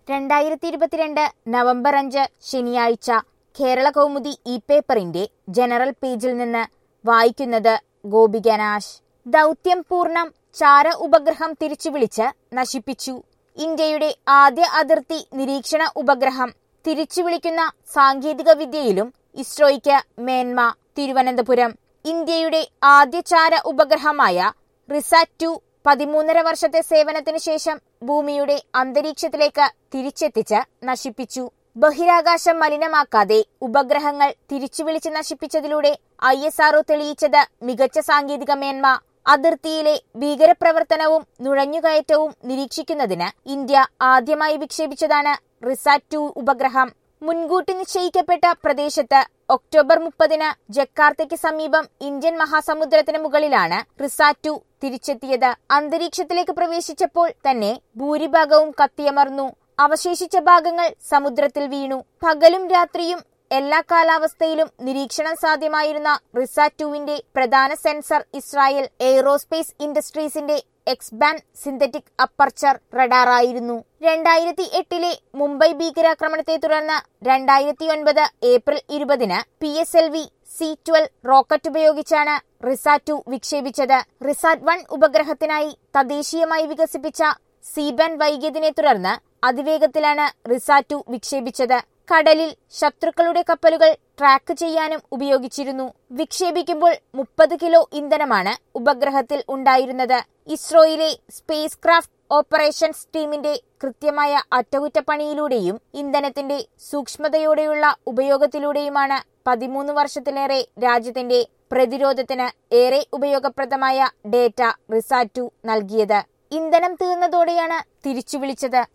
2022 November 5 ശനിയാഴ്ച കേരള കൗമുദി പേപ്പറിന്റെ general പേജിൽ നിന്ന് വായിക്കുന്നത് ഗോപികനാശ്. ദൗത്യം പൂർണ്ണം. ചാര ഉപഗ്രഹം തിരിച്ചുവിളിച്ച് നശിപ്പിച്ചു. ഇന്ത്യയുടെ ആദ്യ അതിർത്തി നിരീക്ഷണ ഉപഗ്രഹം തിരിച്ചുവിളിക്കുന്ന സാങ്കേതിക വിദ്യയിലും ഇസ്രോയ്ക്ക് മേന്മ. തിരുവനന്തപുരം. ഇന്ത്യയുടെ ആദ്യ ചാര ഉപഗ്രഹമായ റിസാറ്റ് 2 13.5 വർഷത്തെ സേവനത്തിനു ശേഷം ഭൂമിയുടെ അന്തരീക്ഷത്തിലേക്ക് തിരിച്ചെത്തിച്ച് നശിപ്പിച്ചു. ബഹിരാകാശം മലിനമാക്കാതെ ഉപഗ്രഹങ്ങൾ തിരിച്ചുവിളിച്ച് നശിപ്പിച്ചതിലൂടെ ISRO തെളിയിച്ചത് മികച്ച സാങ്കേതിക മേന്മ. അതിർത്തിയിലെ ഭീകരപ്രവർത്തനവും നുഴഞ്ഞുകയറ്റവും നിരീക്ഷിക്കുന്നതിന് ഇന്ത്യ ആദ്യമായി വിക്ഷേപിച്ചതാണ് റിസാറ്റ് 2 ഉപഗ്രഹം. മുൻകൂട്ടി നിശ്ചയിക്കപ്പെട്ട പ്രദേശത്ത് ഒക്ടോബർ 30 ജക്കാർത്തയ്ക്ക് സമീപം ഇന്ത്യൻ മഹാസമുദ്രത്തിന് മുകളിലാണ് റിസാറ്റ് 2 തിരിച്ചെത്തിയത്. അന്തരീക്ഷത്തിലേക്ക് പ്രവേശിച്ചപ്പോൾ തന്നെ ഭൂരിഭാഗവും കത്തിയമർന്നു. അവശേഷിച്ച ഭാഗങ്ങൾ സമുദ്രത്തിൽ വീണു. പകലും രാത്രിയും എല്ലാ കാലാവസ്ഥയിലും നിരീക്ഷണം സാധ്യമായിരുന്ന റിസാറ്റ് 2വിന്റെ പ്രധാന സെൻസർ ഇസ്രായേൽ എയ്റോസ്പേസ് ഇൻഡസ്ട്രീസിന്റെ എക്സ്-ബാൻഡ് സിന്തറ്റിക് അപ്പർച്ചർ റഡാറായിരുന്നു. 2008 മുംബൈ ഭീകരാക്രമണത്തെ തുടർന്ന് 2009 ഏപ്രിൽ 20 PSLV C-12 റോക്കറ്റ് ഉപയോഗിച്ചാണ് റിസാറ്റ് 2 വിക്ഷേപിച്ചത്. റിസാറ്റ് 1 ഉപഗ്രഹത്തിനായി തദ്ദേശീയമായി വികസിപ്പിച്ച C-ബാൻഡ് വൈകിയതിനെ തുടർന്ന് അതിവേഗത്തിലാണ് റിസാറ്റ് 2 വിക്ഷേപിച്ചത്. കടലിൽ ശത്രുക്കളുടെ കപ്പലുകൾ ട്രാക്ക് ചെയ്യാനും ഉപയോഗിച്ചിരുന്നു. വിക്ഷേപിക്കുമ്പോൾ 30 കിലോ ഇന്ധനമാണ് ഉപഗ്രഹത്തിൽ ഉണ്ടായിരുന്നത്. ഇസ്രോയിലെ സ്പേസ് ക്രാഫ്റ്റ് ഓപ്പറേഷൻസ് ടീമിന്റെ കൃത്യമായ അറ്റകുറ്റപ്പണിയിലൂടെയും ഇന്ധനത്തിന്റെ സൂക്ഷ്മതയോടെയുള്ള ഉപയോഗത്തിലൂടെയുമാണ് 13 വർഷത്തിലേറെ രാജ്യത്തിന്റെ പ്രതിരോധത്തിന് ഏറെ ഉപയോഗപ്രദമായ ഡേറ്റ റിസാറ്റ് 2 നൽകിയത്. ഇന്ധനം തീർന്നതോടെയാണ് തിരിച്ചുവിളിച്ചത്.